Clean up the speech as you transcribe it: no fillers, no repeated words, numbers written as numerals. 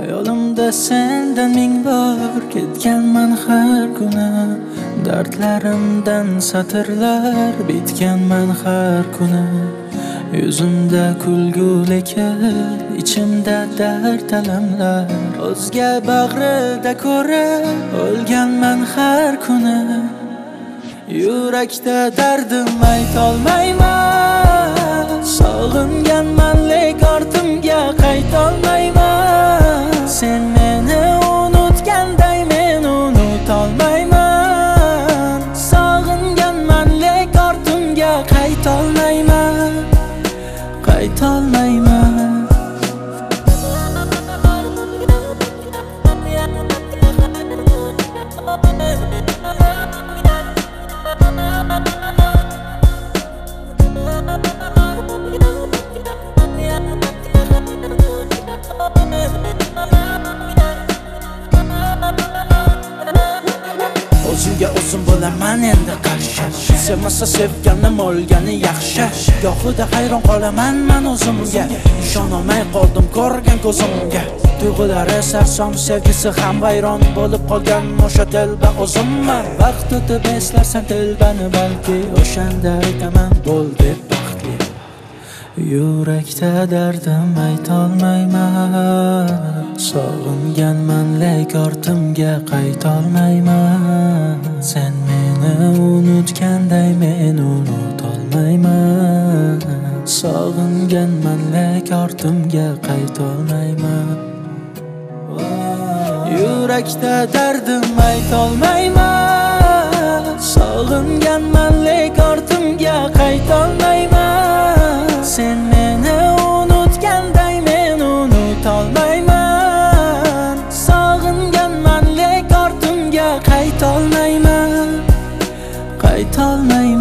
Hayolimda sendan ming bor ketganman har kuni. Dardlarimdan satrlar bitganman har kuni. Yuzimda kulgu lekin ichimda dard alamlar. O'zga bag'rida ko'rib o'lganman har kuni. Yurakda dardim aytolmayman. Sog'inganman lek ortimga qaytolmayman. Sen meni unutganday men unutolmayman. Sog'inganman lek ortimga qaytolmayman. Qaytolmayman. O'zimga o'zim bo'laman endi qarshi. Sevmasa sevganim o'lgani yaxshi. Gohida hayron qolaman men o'zimga. Ishonolmay qoldim ko'rgan ko'zimga. Tuyg'ulari sarson, sevgisi ham vayron bo'lib qolgan o'sha telba o'zimman. Vaqt o'tib eslarsan telbani, balki o'shanda aytaman bo'l deb baxtli. Yurakda dardim aytolmayman. Sog'inganman lek ortimga qaytolmayman. Sen meni unutganday men unutolmayman. Sog'inganman lek ortimga qaytolmayman. Yurakda dardim aytolmayman. Sog'inganman lek ortimga qaytolmayman. Sen meni unutganday men unutolmayman. Sog'inganman lek ortimga qaytolmayman. Qaytolmayman.